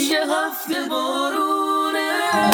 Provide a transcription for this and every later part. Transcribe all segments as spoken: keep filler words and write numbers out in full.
یه هفته بارونه.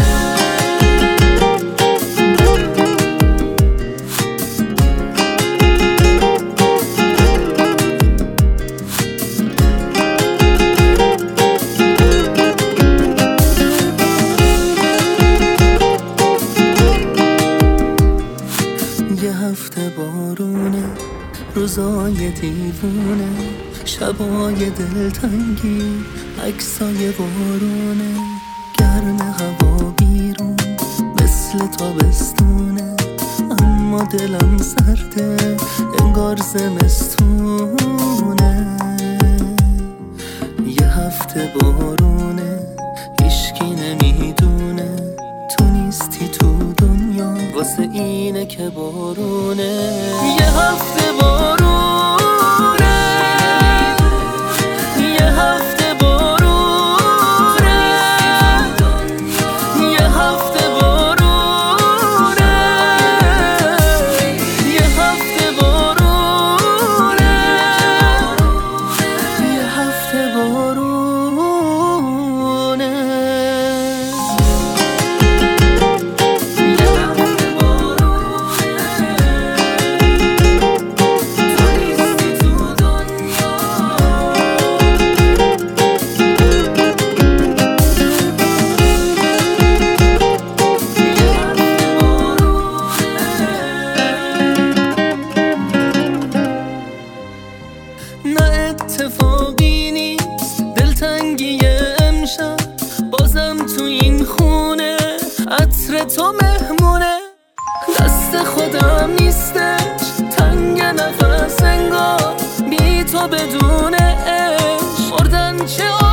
یه هفته بارونه، روزای دیوونه، شبای دلتنگی، عکسای بارونه. گرم هوا بیرون مثل تابستونه، اما دلم سرده انگار زمستونه. یه هفته بارونه، هیشکی نمیدونه تو نیستی تو دنیا، واسه اینه که بارونه. یه هفته بارونه، یه هفته بارونه، یه هفته بارونه، یه هفته بارونه، یه هفته بارونه. نه اتفاقی نیست دلتنگی امشب، بازم تو این خونه عطر تو مهمونه. دست خودم نیستش تنگ نفس انگار، بی تو بدون عشق خوردن چه